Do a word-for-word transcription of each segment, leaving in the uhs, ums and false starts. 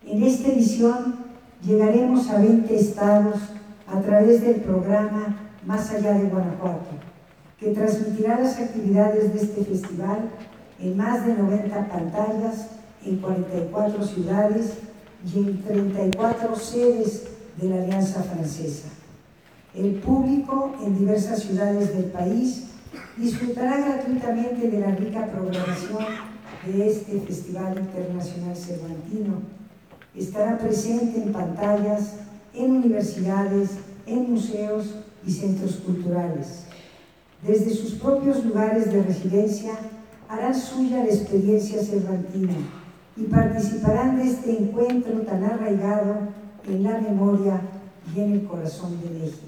En esta edición llegaremos a veinte estados a través del programa Más Allá de Guanajuato, que transmitirá las actividades de este festival en más de noventa pantallas, en cuarenta y cuatro ciudades y en treinta y cuatro sedes de la Alianza Francesa. El público en diversas ciudades del país disfrutará gratuitamente de la rica programación de este Festival Internacional Cervantino. Estará presente en pantallas, en universidades, en museos y centros culturales. Desde sus propios lugares de residencia harán suya la experiencia cervantina y participarán de este encuentro tan arraigado en la memoria y en el corazón de México.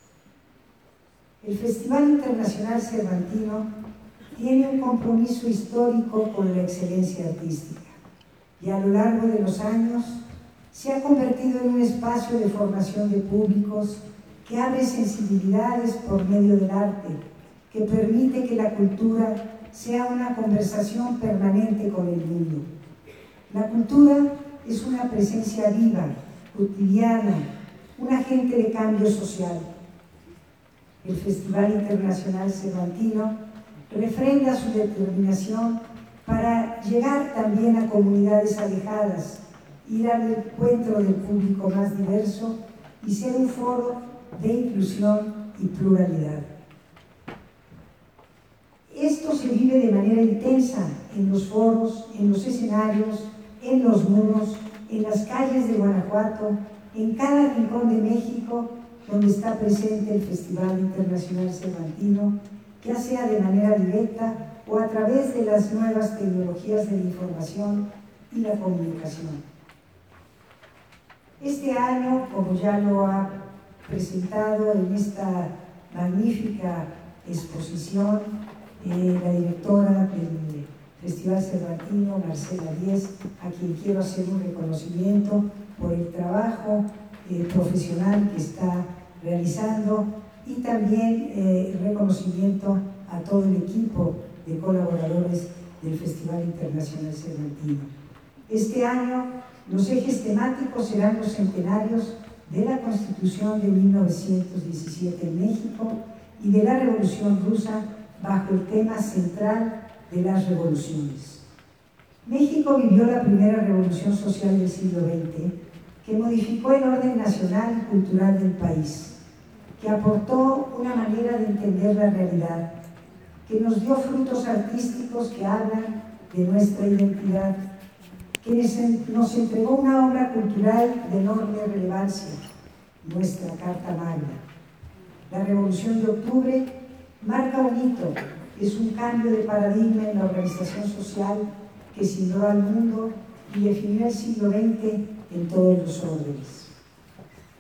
El Festival Internacional Cervantino tiene un compromiso histórico con la excelencia artística y a lo largo de los años se ha convertido en un espacio de formación de públicos que abre sensibilidades por medio del arte, que permite que la cultura sea una conversación permanente con el mundo. La cultura es una presencia viva, cotidiana, un agente de cambio social. El Festival Internacional Cervantino refrenda su determinación para llegar también a comunidades alejadas, ir al encuentro del público más diverso y ser un foro de inclusión y pluralidad. Esto se vive de manera intensa en los foros, en los escenarios, en los muros, en las calles de Guanajuato, en cada rincón de México donde está presente el Festival Internacional Cervantino, ya sea de manera directa o a través de las nuevas tecnologías de la información y la comunicación. Este año, como ya lo ha presentado en esta magnífica exposición eh, la directora del Festival Cervantino, Marcela Díez, a quien quiero hacer un reconocimiento por el trabajo eh, profesional que está realizando y también eh, reconocimiento a todo el equipo de colaboradores del Festival Internacional Cervantino. Este año los ejes temáticos serán los centenarios de la Constitución de mil novecientos diecisiete en México y de la Revolución Rusa bajo el tema central de las revoluciones. México vivió la primera revolución social del siglo veinte que modificó el orden nacional y cultural del país, que aportó una manera de entender la realidad, que nos dio frutos artísticos que hablan de nuestra identidad, que nos entregó una obra cultural de enorme relevancia, nuestra Carta Magna. La Revolución de Octubre marca un hito, es un cambio de paradigma en la organización social que cimbró al mundo y definió el siglo veinte en todos los órdenes.